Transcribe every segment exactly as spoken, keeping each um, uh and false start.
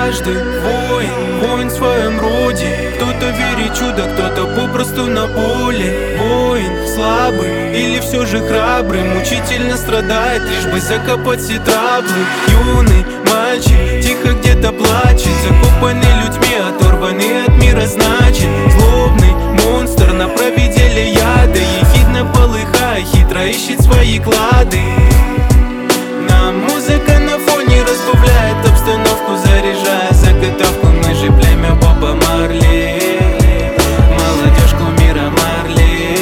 каждый воин, воин в своем роде. Кто-то верит в чудо, кто-то попросту на поле. Воин слабый или все же храбрый, мучительно страдает, лишь бы закопать все траблы. Юный мальчик тихо где-то плачет, закопанный людьми, оторванный от мира, значит. Злобный монстр на провиделе яда, ехидно полыхая, хитро ищет свои клады. Нам музыка на фоне разбавляет обстановку, заряжая заготовку. Мы же племя Боба Марли, молодежь кумира Марли.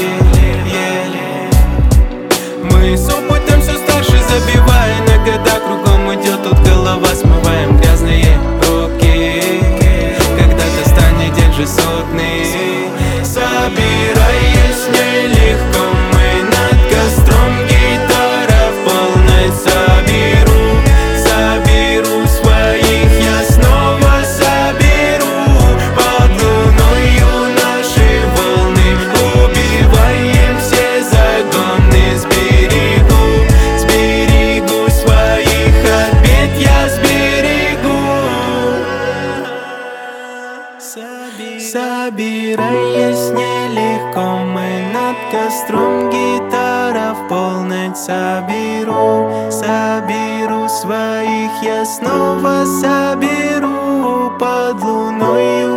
Мы с опытом все старше, забивая на года, кругом идет тут голова, смываем грязные руки. Когда-то станет день же сотный, собираясь нелегко, мы над костром, гитара в полной. Соберу, соберу своих, я снова соберу. Под луною наши волны, убиваем все загоны. Сберегу, сберегу своих от бед, я сберегу. Собираясь нелегко, мы над костром, гитара в полночь. Соберу, соберу своих, я снова соберу. Под луною